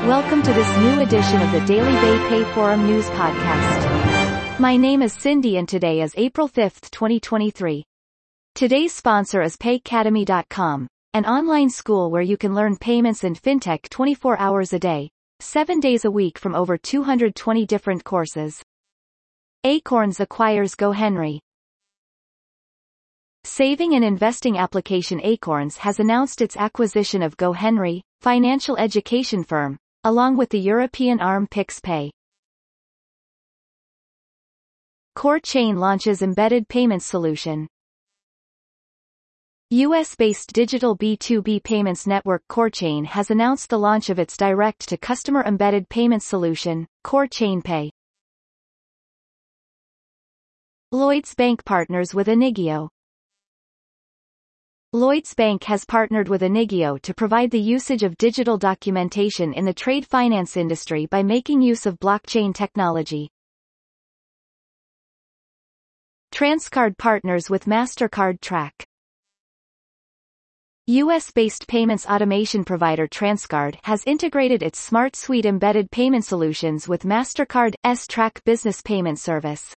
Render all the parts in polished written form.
Welcome to this new edition of the Daily Bay Pay Forum News Podcast. My name is Cindy and today is April 5, 2023. Today's sponsor is Paycademy.com, an online school where you can learn payments and fintech 24 hours a day, 7 days a week from over 220 different courses. Acorns acquires GoHenry. Saving and investing application Acorns has announced its acquisition of GoHenry, financial education firm, along with the European arm PixPay. CoreChain launches embedded payments solution. US-based digital B2B payments network CoreChain has announced the launch of its direct-to-customer embedded payments solution, CoreChain Pay. Lloyds Bank partners with Enigio. Lloyds Bank has partnered with Enigio to provide the usage of digital documentation in the trade finance industry by making use of blockchain technology. Transcard partners with MasterCard Track. US-based payments automation provider Transcard has integrated its Smart Suite embedded payment solutions with MasterCard's Track business payment service.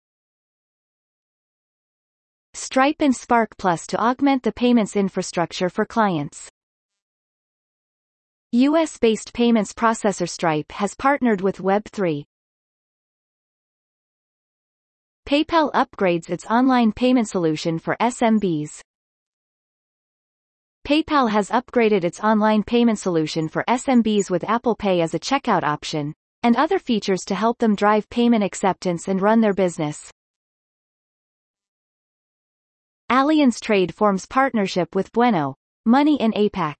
Stripe and Spark Plus to augment the payments infrastructure for clients. US-based payments processor Stripe has partnered with Web3. PayPal upgrades its online payment solution for SMBs. PayPal has upgraded its online payment solution for SMBs with Apple Pay as a checkout option, and other features to help them drive payment acceptance and run their business. Allianz Trade forms partnership with Bueno Money in APAC.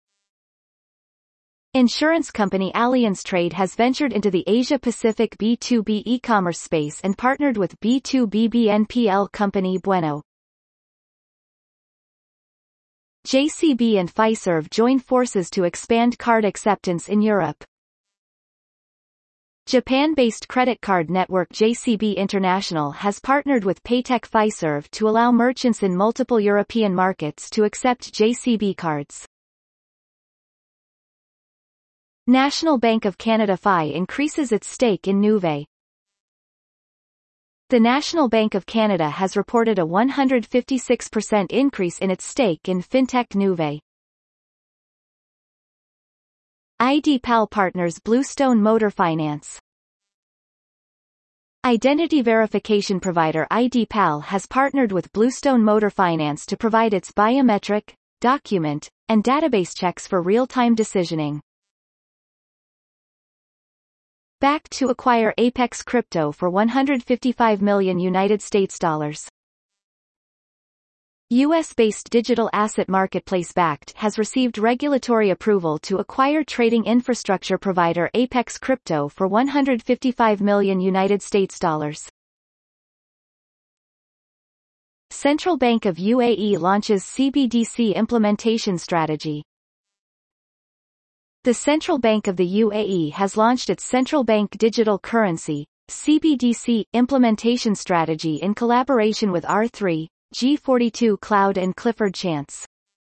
Insurance company Allianz Trade has ventured into the Asia-Pacific B2B e-commerce space and partnered with B2B BNPL company Bueno. JCB and Fiserv join forces to expand card acceptance in Europe. Japan-based credit card network JCB International has partnered with Paytech Fiserv to allow merchants in multiple European markets to accept JCB cards. National Bank of Canada FI increases its stake in Nuvei. The National Bank of Canada has reported a 156% increase in its stake in fintech Nuvei. IDPal partners Bluestone Motor Finance. Identity verification provider IDPal has partnered with Bluestone Motor Finance to provide its biometric, document, and database checks for real-time decisioning. Back to acquire Apex Crypto for $155 million US. US-based digital asset marketplace Bakkt has received regulatory approval to acquire trading infrastructure provider Apex Crypto for $155 million US. Central Bank of UAE launches CBDC implementation strategy. The Central Bank of the UAE has launched its Central Bank Digital Currency, CBDC, implementation strategy in collaboration with R3, G42 Cloud and Clifford Chance.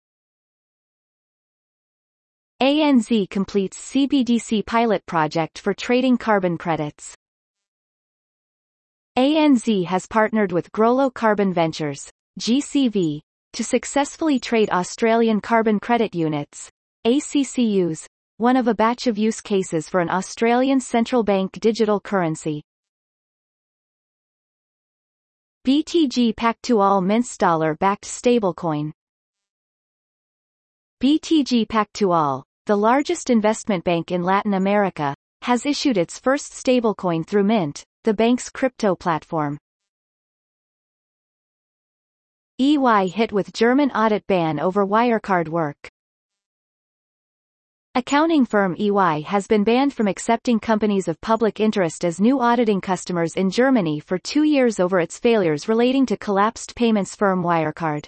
ANZ completes CBDC pilot project for trading carbon credits. ANZ has partnered with Grollo Carbon Ventures, GCV, to successfully trade Australian carbon credit units, ACCUs, one of a batch of use cases for an Australian central bank digital currency. BTG Pactual mints dollar-backed stablecoin. BTG Pactual, the largest investment bank in Latin America, has issued its first stablecoin through Mint, the bank's crypto platform. EY hit with German audit ban over Wirecard work. Accounting firm EY has been banned from accepting companies of public interest as new auditing customers in Germany for 2 years over its failures relating to collapsed payments firm Wirecard.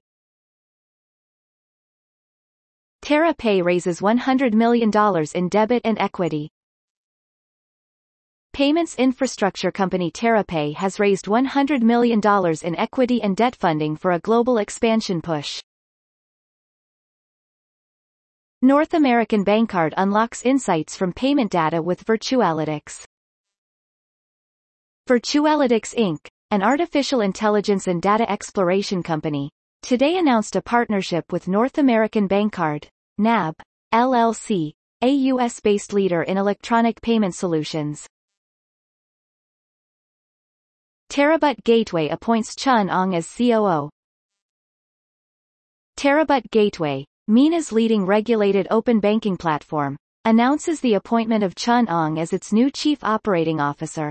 TerraPay raises $100 million in debit and equity. Payments infrastructure company TerraPay has raised $100 million in equity and debt funding for a global expansion push. North American Bankcard unlocks insights from payment data with Virtualytics. Virtualytics Inc., an artificial intelligence and data exploration company, today announced a partnership with North American Bankcard, NAB, LLC, a U.S.-based leader in electronic payment solutions. Terabut Gateway appoints Chun Ong as COO. Terabut Gateway, MENA's leading regulated open banking platform, announces the appointment of Chun Ong as its new Chief Operating Officer.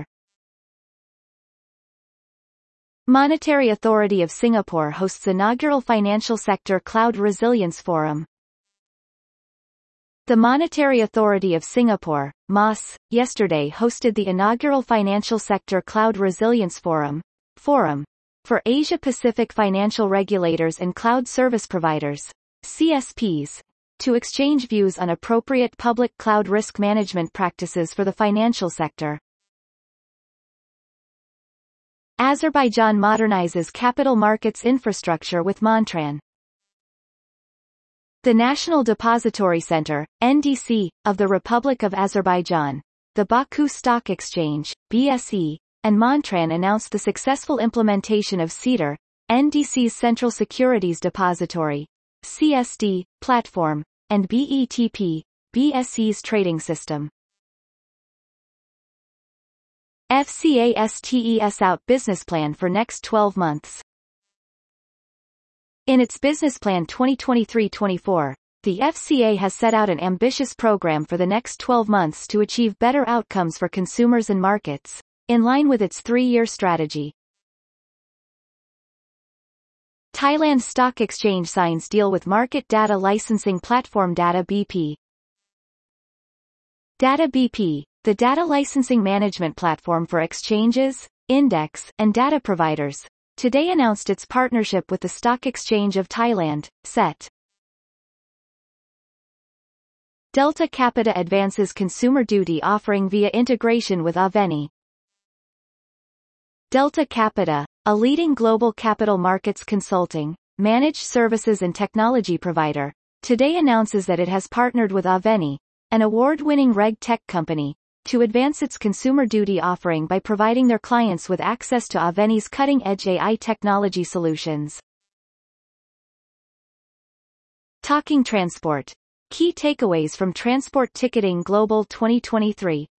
Monetary Authority of Singapore hosts inaugural Financial Sector Cloud Resilience Forum. The Monetary Authority of Singapore, MAS, yesterday hosted the inaugural Financial Sector Cloud Resilience Forum, for Asia-Pacific financial regulators and cloud service providers, CSPs, to exchange views on appropriate public cloud risk management practices for the financial sector. Azerbaijan modernizes capital markets infrastructure with Montran. The National Depository Center, NDC, of the Republic of Azerbaijan, the Baku Stock Exchange, BSE, and Montran announced the successful implementation of CEDR, NDC's Central Securities Depository, CSD, platform, and BETP, BSE's trading system. FCA STES out business plan for next 12 months. In its Business Plan 2023-24, the FCA has set out an ambitious program for the next 12 months to achieve better outcomes for consumers and markets, in line with its 3-year strategy. Thailand Stock Exchange signs deal with market data licensing platform Data BP. Data BP, the data licensing management platform for exchanges, index, and data providers, today announced its partnership with the Stock Exchange of Thailand, SET. Delta Capita advances consumer duty offering via integration with Aveni. Delta Capita, a leading global capital markets consulting, managed services and technology provider, today announces that it has partnered with Aveni, an award-winning reg tech company, to advance its consumer duty offering by providing their clients with access to Aveni's cutting-edge AI technology solutions. Talking Transport. Key takeaways from Transport Ticketing Global 2023.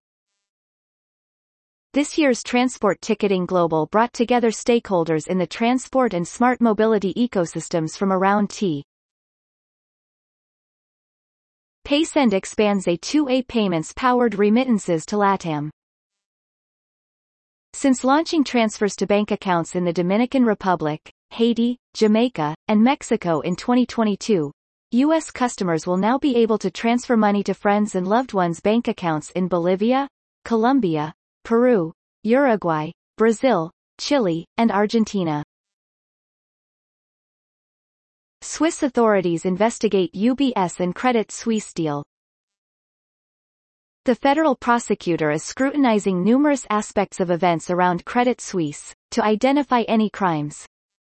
This year's Transport Ticketing Global brought together stakeholders in the transport and smart mobility ecosystems from around T. Paysend expands A2A payments-powered remittances to LATAM. Since launching transfers to bank accounts in the Dominican Republic, Haiti, Jamaica, and Mexico in 2022, U.S. customers will now be able to transfer money to friends and loved ones' bank accounts in Bolivia, Colombia, Peru, Uruguay, Brazil, Chile, and Argentina. Swiss authorities investigate UBS and Credit Suisse deal. The federal prosecutor is scrutinizing numerous aspects of events around Credit Suisse, to identify any crimes.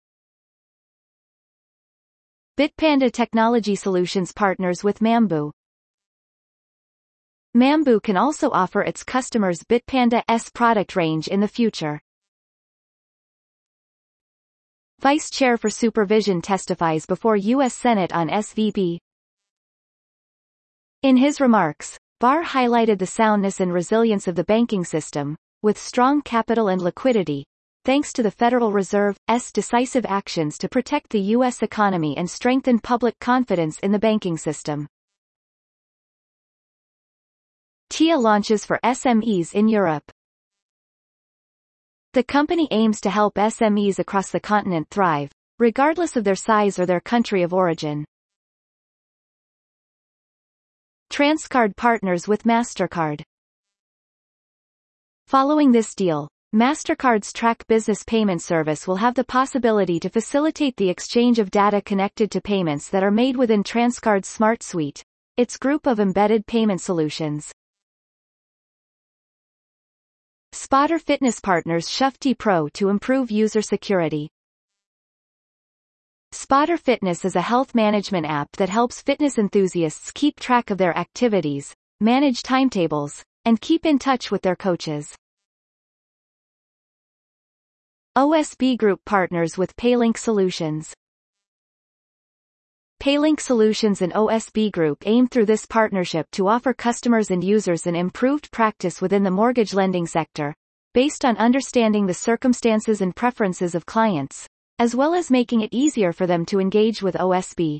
Bitpanda Technology Solutions partners with Mambu. Mambu can also offer its customers Bitpanda's product range in the future. Vice Chair for Supervision testifies before U.S. Senate on SVB. In his remarks, Barr highlighted the soundness and resilience of the banking system, with strong capital and liquidity, thanks to the Federal Reserve's decisive actions to protect the U.S. economy and strengthen public confidence in the banking system. TIA launches for SMEs in Europe. The company aims to help SMEs across the continent thrive, regardless of their size or their country of origin. Transcard partners with MasterCard. Following this deal, MasterCard's Track Business Payment service will have the possibility to facilitate the exchange of data connected to payments that are made within Transcard's Smart Suite, its group of embedded payment solutions. Spotter Fitness partners Shufti Pro to improve user security. Spotter Fitness is a health management app that helps fitness enthusiasts keep track of their activities, manage timetables, and keep in touch with their coaches. OSB Group partners with PayLink Solutions. PayLink Solutions and OSB Group aim through this partnership to offer customers and users an improved practice within the mortgage lending sector, based on understanding the circumstances and preferences of clients, as well as making it easier for them to engage with OSB.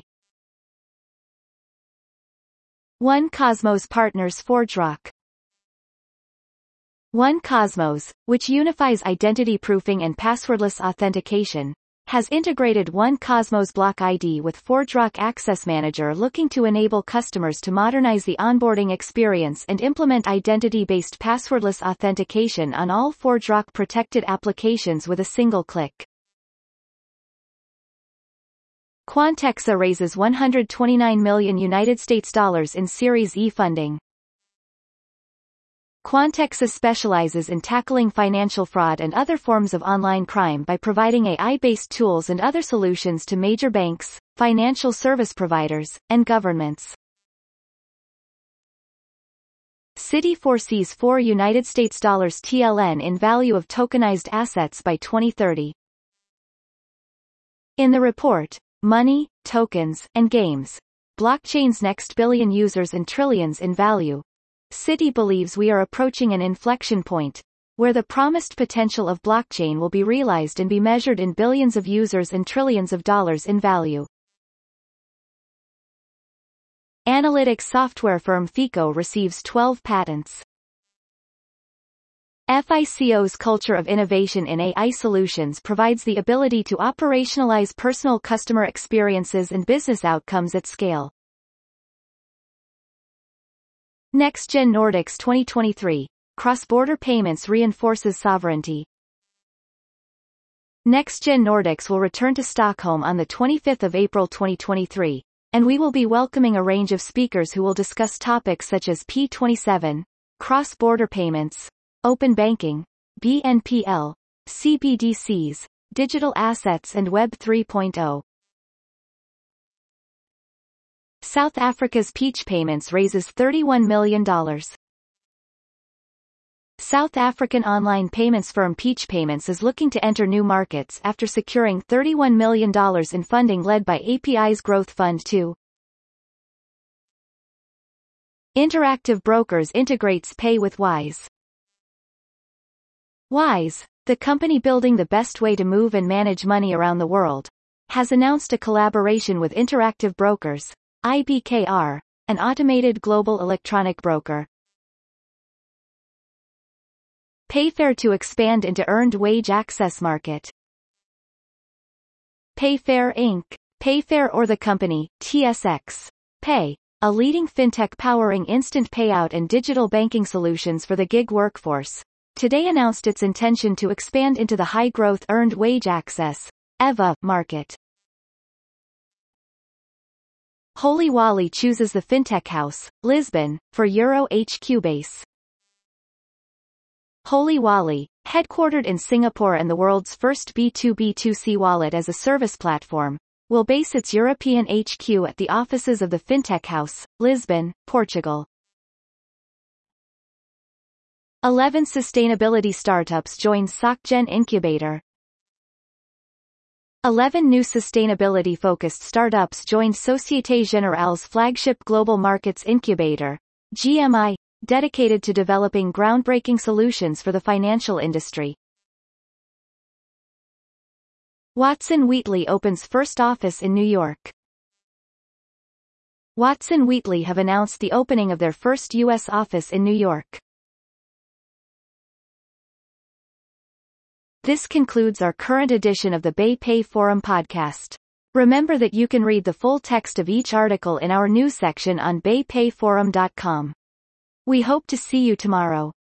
One Cosmos partners ForgeRock. One Cosmos, which unifies identity proofing and passwordless authentication, has integrated One Cosmos Block ID with ForgeRock Access Manager, looking to enable customers to modernize the onboarding experience and implement identity-based passwordless authentication on all ForgeRock protected applications with a single click. Quantexa raises $129 million in Series E funding. Quantexa specializes in tackling financial fraud and other forms of online crime by providing AI-based tools and other solutions to major banks, financial service providers, and governments. Citi foresees $4 TLN in value of tokenized assets by 2030. In the report, Money, Tokens, and Games: Blockchain's Next Billion Users and Trillions in Value, Citi believes we are approaching an inflection point, where the promised potential of blockchain will be realized and be measured in billions of users and trillions of dollars in value. Analytics software firm FICO receives 12 patents. FICO's culture of innovation in AI solutions provides the ability to operationalize personal customer experiences and business outcomes at scale. NextGen Nordics 2023, Cross-Border Payments Reinforces Sovereignty. NextGen Nordics will return to Stockholm on the 25th of April 2023, and we will be welcoming a range of speakers who will discuss topics such as P27, cross-border payments, open banking, BNPL, CBDCs, digital assets and Web 3.0. South Africa's Peach Payments raises $31 million. South African online payments firm Peach Payments is looking to enter new markets after securing $31 million in funding led by API's Growth Fund 2. Interactive Brokers integrates Pay with Wise. Wise, the company building the best way to move and manage money around the world, has announced a collaboration with Interactive Brokers, IBKR, an automated global electronic broker. Payfair to expand into earned wage access market. Payfair Inc., Payfair or the company, TSX Pay, a leading fintech powering instant payout and digital banking solutions for the gig workforce, today announced its intention to expand into the high-growth earned wage access, EVA, market. Holy Wally chooses the FinTech House, Lisbon, for Euro HQ base. Holy Wally, headquartered in Singapore and the world's first B2B2C wallet as a service platform, will base its European HQ at the offices of the FinTech House, Lisbon, Portugal. 11 sustainability startups join SocGen Incubator. 11 new sustainability-focused startups joined Société Générale's flagship Global Markets Incubator, GMI, dedicated to developing groundbreaking solutions for the financial industry. Watson Wheatley opens first office in New York. Watson Wheatley have announced the opening of their first U.S. office in New York. This concludes our current edition of the Bay Pay Forum podcast. Remember that you can read the full text of each article in our news section on baypayforum.com. We hope to see you tomorrow.